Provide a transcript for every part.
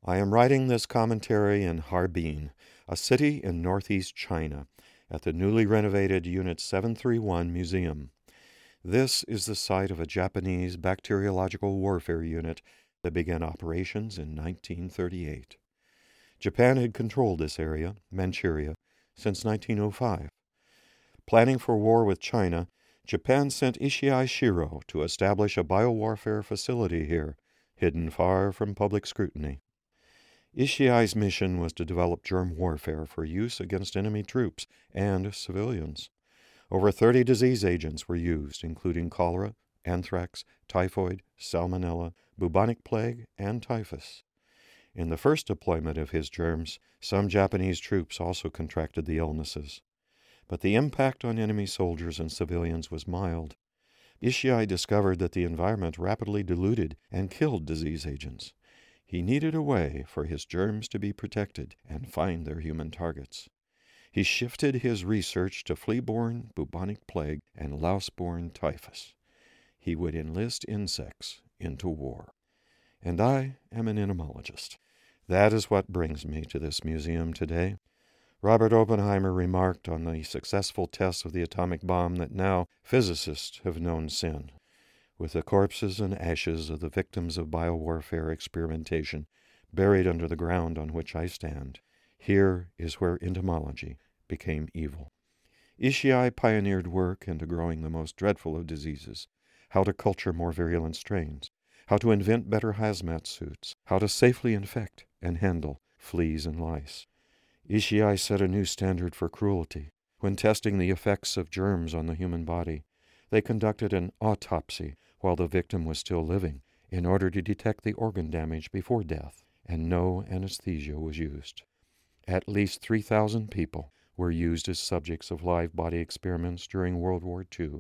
I am writing this commentary in Harbin, a city in northeast China, at the newly renovated Unit 731 Museum. This is the site of a Japanese bacteriological warfare unit that began operations in 1938. Japan had controlled this area, Manchuria, since 1905. Planning for war with China, Japan sent Ishii Shiro to establish a biowarfare facility here, hidden far from public scrutiny. Ishii's mission was to develop germ warfare for use against enemy troops and civilians. Over 30 disease agents were used, including cholera, anthrax, typhoid, salmonella, bubonic plague, and typhus. In the first deployment of his germs, some Japanese troops also contracted the illnesses. But the impact on enemy soldiers and civilians was mild. Ishii discovered that the environment rapidly diluted and killed disease agents. He needed a way for his germs to be protected and find their human targets. He shifted his research to flea-borne bubonic plague and louse-borne typhus. He would enlist insects into war. And I am an entomologist. That is what brings me to this museum today. Robert Oppenheimer remarked on the successful tests of the atomic bomb that now physicists have known sin. With the corpses and ashes of the victims of biowarfare experimentation buried under the ground on which I stand, here is where entomology became evil. Ishii pioneered work into growing the most dreadful of diseases, how to culture more virulent strains, how to invent better hazmat suits, how to safely infect and handle fleas and lice. Ishii set a new standard for cruelty. When testing the effects of germs on the human body, they conducted an autopsy while the victim was still living in order to detect the organ damage before death, and no anesthesia was used. At least 3,000 people were used as subjects of live body experiments during World War II.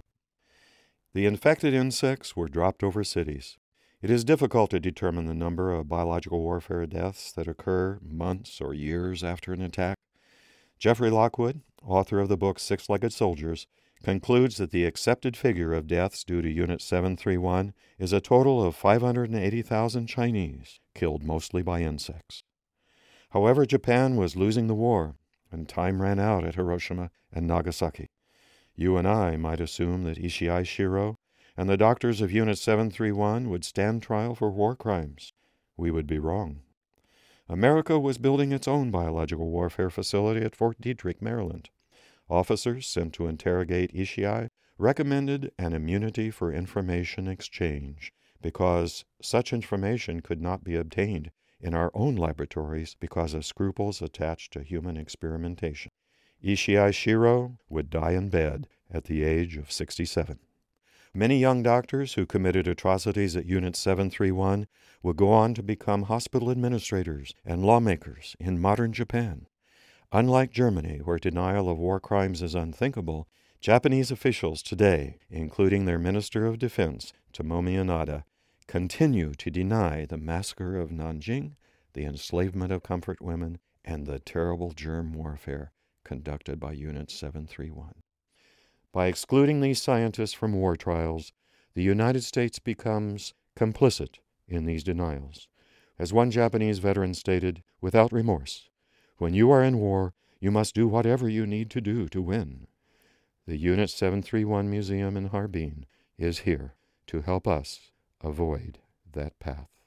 The infected insects were dropped over cities. It is difficult to determine the number of biological warfare deaths that occur months or years after an attack. Jeffrey Lockwood, author of the book Six-Legged Soldiers, concludes that the accepted figure of deaths due to Unit 731 is a total of 580,000 Chinese, killed mostly by insects. However, Japan was losing the war, and time ran out at Hiroshima and Nagasaki. You and I might assume that Ishii Shiro and the doctors of Unit 731 would stand trial for war crimes. We would be wrong. America was building its own biological warfare facility at Fort Detrick, Maryland. Officers sent to interrogate Ishii recommended an immunity for information exchange because such information could not be obtained in our own laboratories because of scruples attached to human experimentation. Ishii Shiro would die in bed at the age of 67. Many young doctors who committed atrocities at Unit 731 would go on to become hospital administrators and lawmakers in modern Japan. Unlike Germany, where denial of war crimes is unthinkable, Japanese officials today, including their Minister of Defense, Tomomi Inada, continue to deny the massacre of Nanjing, the enslavement of comfort women, and the terrible germ warfare conducted by Unit 731. By excluding these scientists from war trials, the United States becomes complicit in these denials. As one Japanese veteran stated, without remorse, "When you are in war, you must do whatever you need to do to win." The Unit 731 Museum in Harbin is here to help us avoid that path.